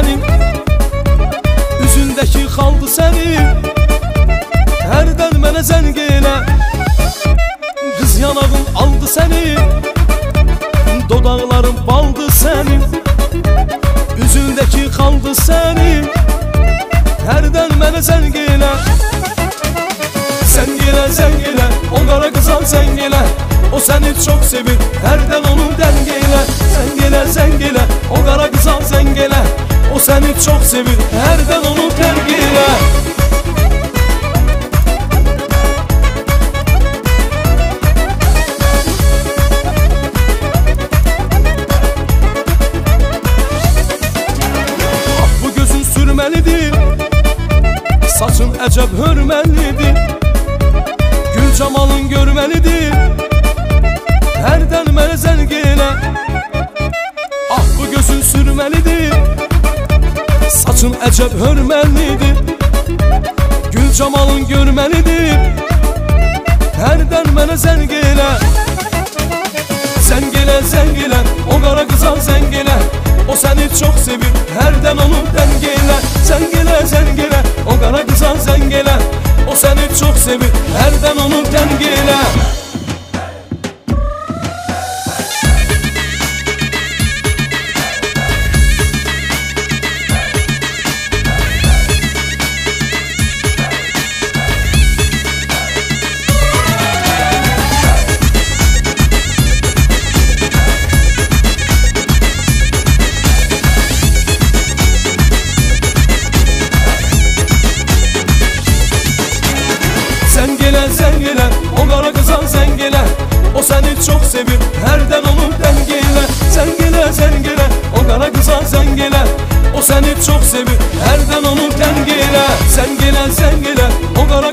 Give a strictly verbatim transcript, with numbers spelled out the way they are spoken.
senin, üzündeki kaldı senin. Herden mənə zəng elə, qız yanağın aldı seni, dodaqların baldı senin, üzündeki kaldı senin. Herden mənə zəng elə, zəng elə, zəng elə, o qara qıza zəng elə. O seni çok sevir, herden onu dəng elə. Zəng elə, zəng elə, o qara qıza zəng elə. O seni çok sevir, herden onu dəng elə. Ah, bu gözün sürməlidir, saçın əcəb hörməlidir, gül camalın görməlidir, herden mənə zəng elə. Ah, bu gözün sürməlidir, saçın əcəb hörməlidir, gül camalın görməlidir, herden mənə zəng elə. Zəng elə, zəng elə, o qara qıza zəng elə. O seni çok sevir, herden onu dəng elə. Zəng elə, zəng elə, o qara qıza zəng elə. O seni çok sevir, herden onu dəng elə. Zəng elə, zəng elə, o qara qıza zəng elə. O seni çok sevir, herden onu dəng elə. Zəng elə, zəng elə, o qara qıza zəng elə. O seni çok sevir, herden onu dəng elə. Zəng elə, zəng elə, o qara